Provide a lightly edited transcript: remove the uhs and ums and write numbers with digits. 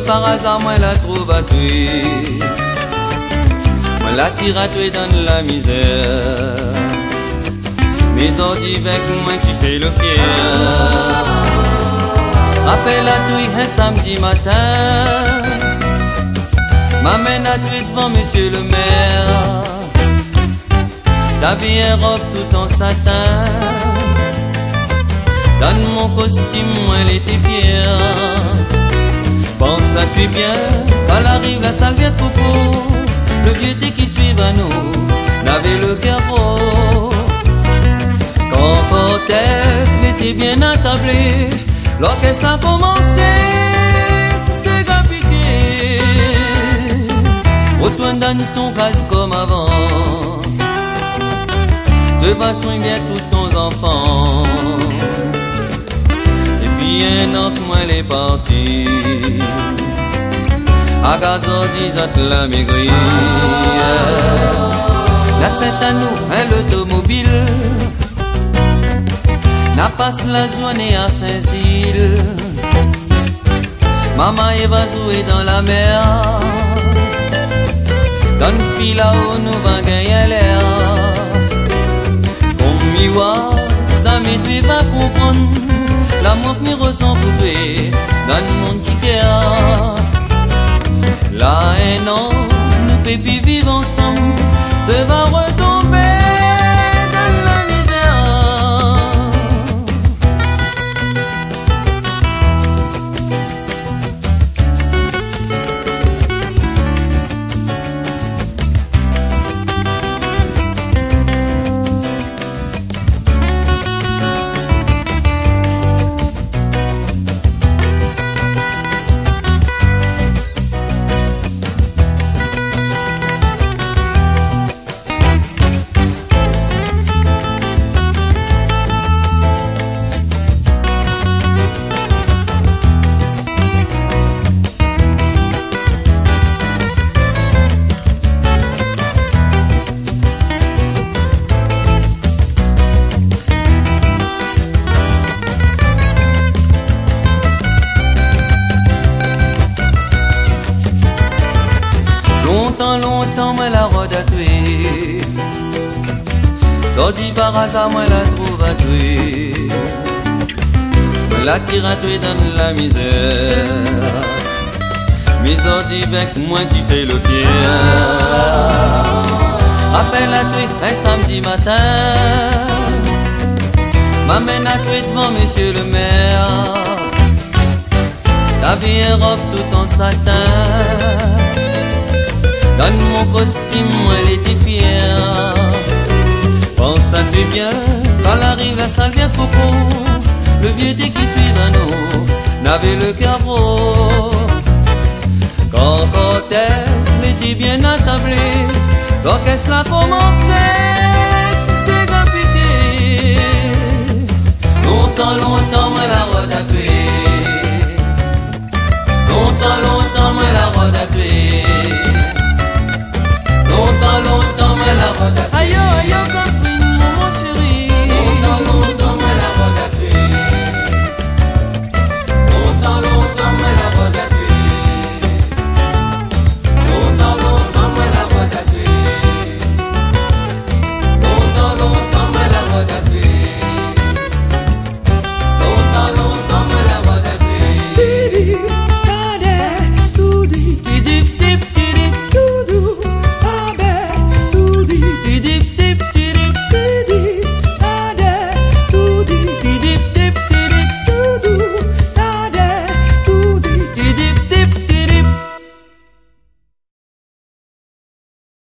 par hasard, moi la trouve à toi. Moi la tire à toi dans la misère. Mais on dit avec moi tu fais le fier. Rappelle à toi un samedi matin. M'amène à toi devant monsieur le maire. T'avais une robe tout en satin. Donne mon costume, moi elle était fière. Pense à toi bien, quand arrive la salviette coco. Le vieux thé qui suit à nous, n'avait le cœur gros. Quand Cortès était bien attablé, l'orchestre a commencé, tu sais qu'à piquer. Retourne dans ton casse comme avant. De façon bien tous ton enfant. Et puis un autre moi elle est partie. À 14 la maigrie. Là c'est à nous un automobile. N'a passe la journée à Saint-Gilles. Maman va jouer dans la mer. Donne fille là-haut nous va gagner l'air. Comme miroir, ça m'est va comprendre. L'amour que me ressent pour toi. Donne mon petit cœur. Là un an, nous pépis vivre ensemble. Te va retomber dans la misère. Longtemps, moi la rôde à tuer. Sorti par hasard, moi la trouve à tuer. Moi la tire à tuer dans la misère. Mais on dit avec moi tu fais le fier. Rappelle à tuer un samedi matin. M'amène à tuer devant monsieur le maire. T'avais une robe tout en satin. Donne mon costume, moi elle était fière. Pense à toi bien, quand arrive la salviette coco. Le vieux thé qui suit à nous, n'avait le cœur gros. Quand Cortès l'était bien attablé, l'orchestre a commencé.